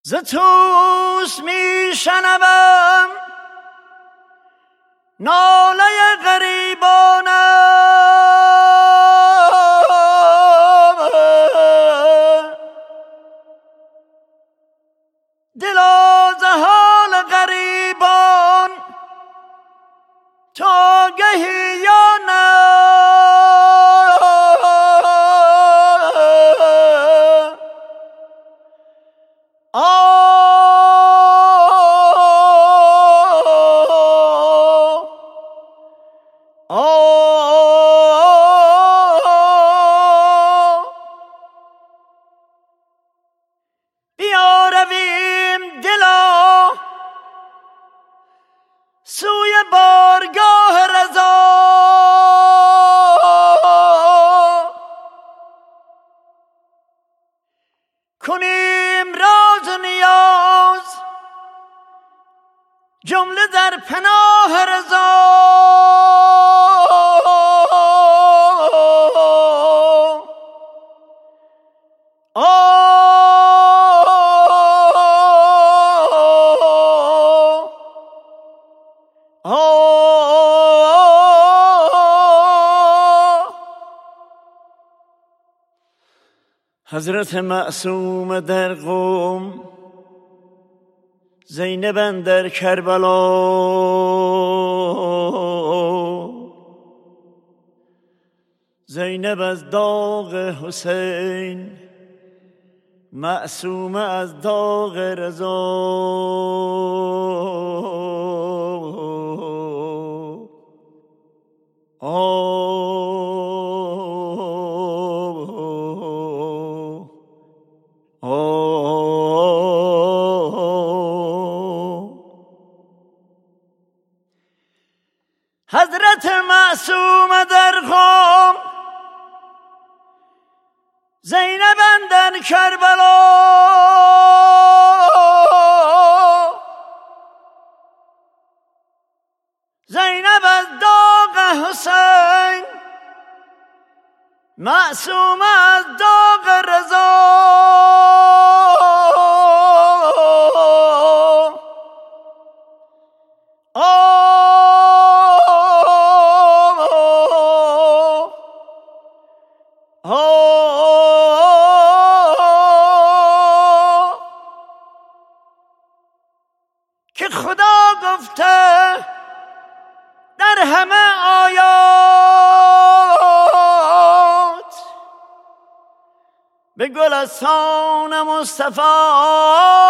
ز توس می شنوم ناله غریبانم، دلا ز حال غریبان تو آگهی یا نه؟ بیا رویم دلا سوی بارگاه رضا، کنیم راز و نیاز جمله در پناه رضا. حضرت معصوم در قم، زینب اندر کربلا، زینب از داغ حسین، معصومه از داغ رضا. حضرت معصوم در قم، زینب اندر کربلا، زینب از داغ حسین، معصومه از داغ رضا. که خدا گفته در همه آیات به گلستان مصطفی